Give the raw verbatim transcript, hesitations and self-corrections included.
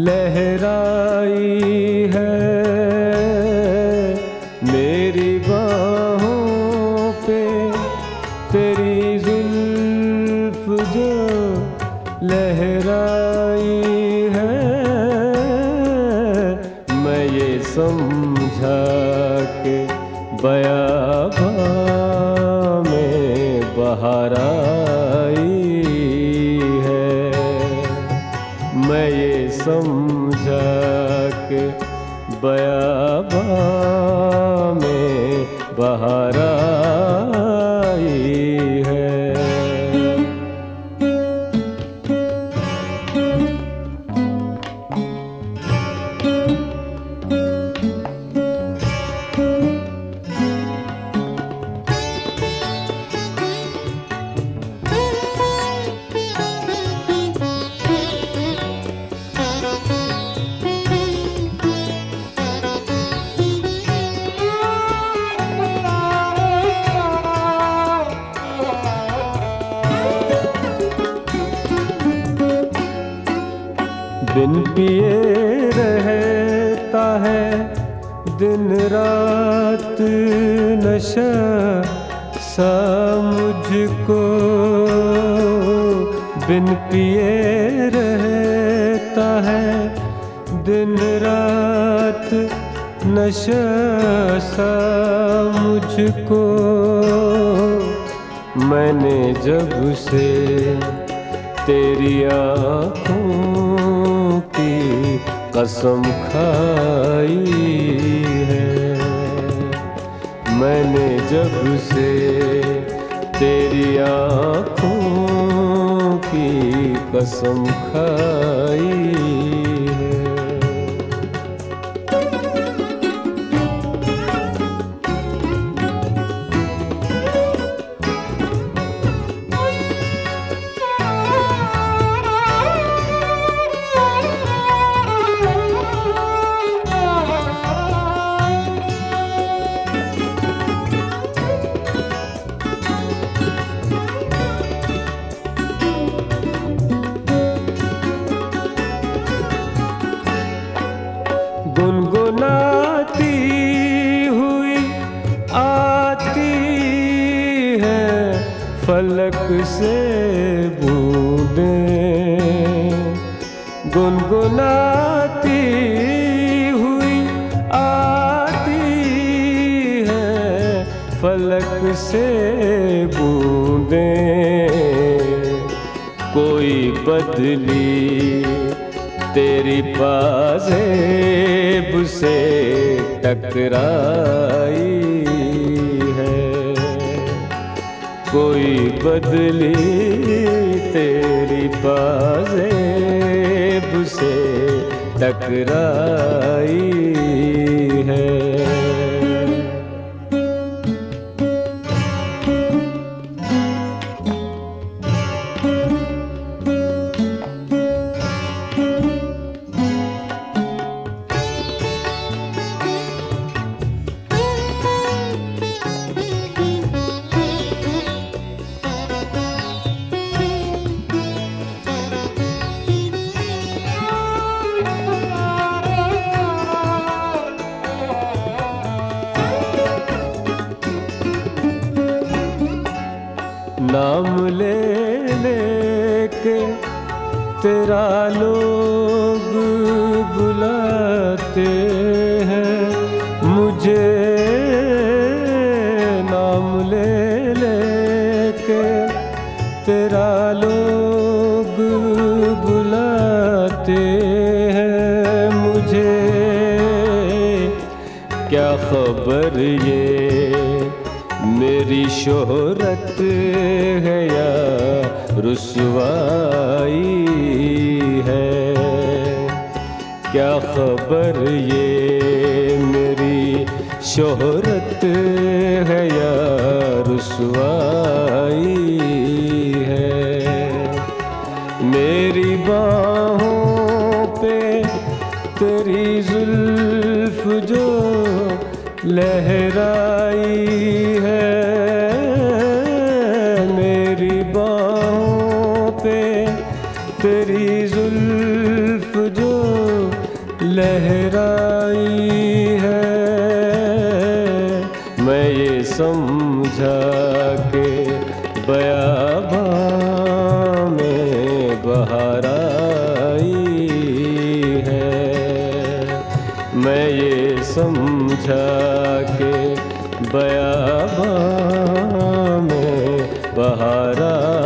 लहराई है मेरी बाहों पे तेरी जुल्फ जो लहराई है। मैं ये समझा के बयाबां में बहार आई है। मैं ये समझा के बयाबां में बहार आई है। बिन पिए रहता है दिन रात नशा सा मुझको। बिन पिए रहता है दिन रात नशा सा मुझको। मैंने जब से तेरी आँखों की कसम खाई है। मैंने जब से तेरी आँखों की कसम खाई है। गुनगुनाती हुई आती है फलक से बूंदें। गुनगुनाती हुई आती है फलक से बूंदें। कोई बदली तेरी पाज़ेब से टकराई है। कोई बदली तेरी पाज़ेब से टकराई है। नाम ले लेके तेरा लोग बुलाते हैं मुझे। नाम ले लेके तेरा लोग बुलाते हैं मुझे। क्या खबर ये मेरी शोहरत है या रुसवाई है। क्या खबर ये मेरी शोहरत है या रुसवाई है। मेरी बाहों पे तेरी जुल्फ जो लहराई है। मेरी बाहों पे तेरी जुल्फ जो लहराई है। मैं ये समझा के बयाबां में बहार आई है। मैं ये समझा के बयाबां में बहार